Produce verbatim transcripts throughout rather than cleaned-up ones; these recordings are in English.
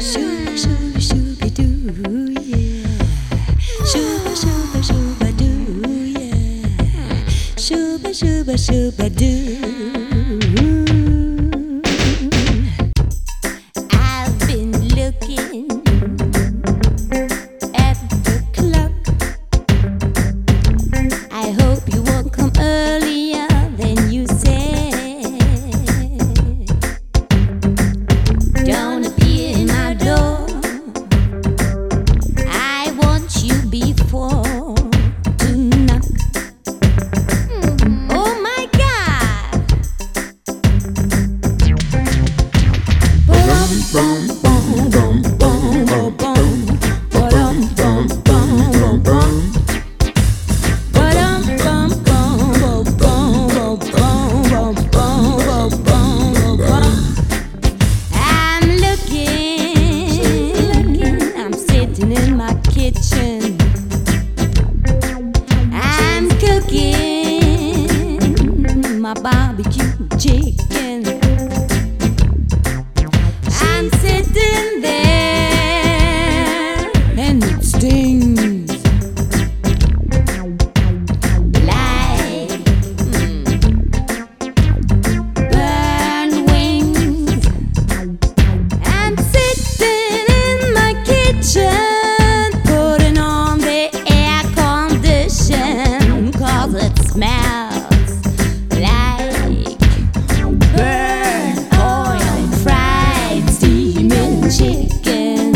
Shooba shooba shooba doo, yeah. Shooba shooba shooba doo, yeah. Shooba shooba shooba doo. I've been looking at the clock. I hope you won't come earlier than you said. Don't appear in my door. I want you before to knock. Oh my God! Boom, boom, boom, boom, boom, boom, boom, boom, boom, boom, boom. I'm looking, I'm sitting in my kitchen. I'm cooking my barbecue chicken. I'm sitting there and it stings like mm, burned wings. I'm sitting in my kitchen, putting on the air condition, 'cause it smells like burnt oil, fried steaming chicken.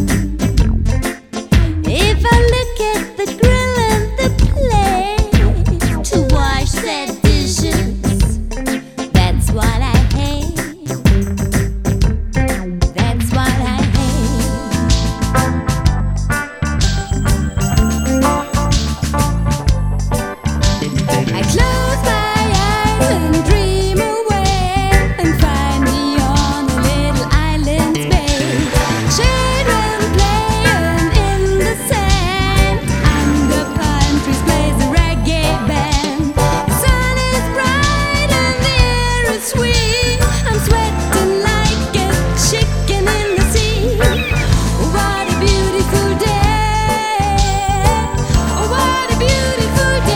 If I look at the grill and the plate to wash the dishes, that's what I hate. That's what I hate. I close my eyes and dream away and find me on a little island space. Children playing in the sand. Under pine trees plays a reggae band. The sun is bright and the air is sweet. I'm sweating like a chicken in the sea. Oh, what a beautiful day. Oh, what a beautiful day.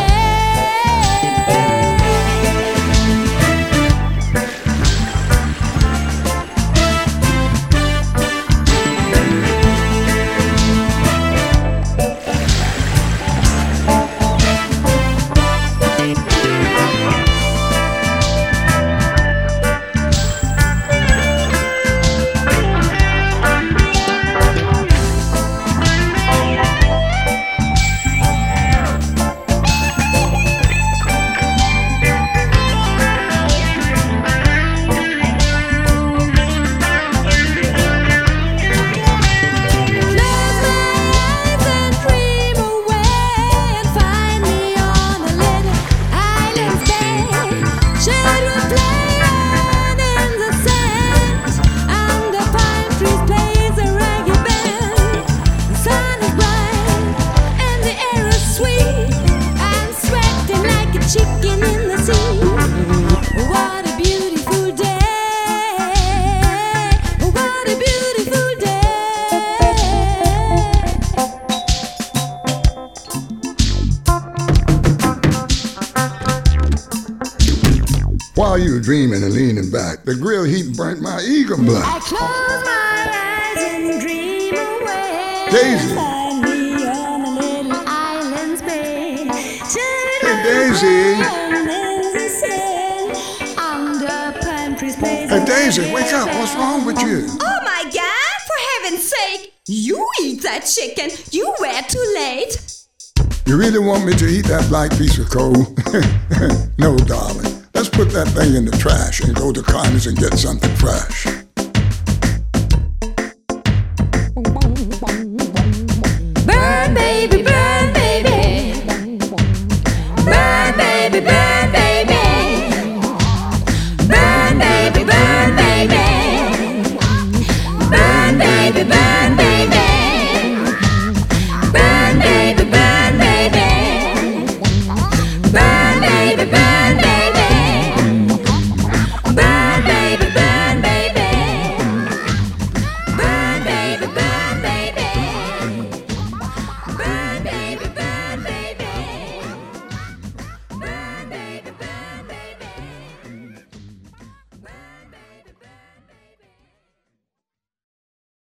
Chicken in the sea. What a beautiful day. What a beautiful day. While you were dreaming and leaning back, the grill heat burnt my eagle blood. I close my eyes and dream away. Daisy. Find me on a little island space. Hey, Daisy. Hey, Daisy, wake up. What's wrong with you? Oh my God, for heaven's sake! You eat that chicken. You were too late. You really want me to eat that black piece of coal? No, darling. Let's put that thing in the trash and go to Connie's and get something fresh.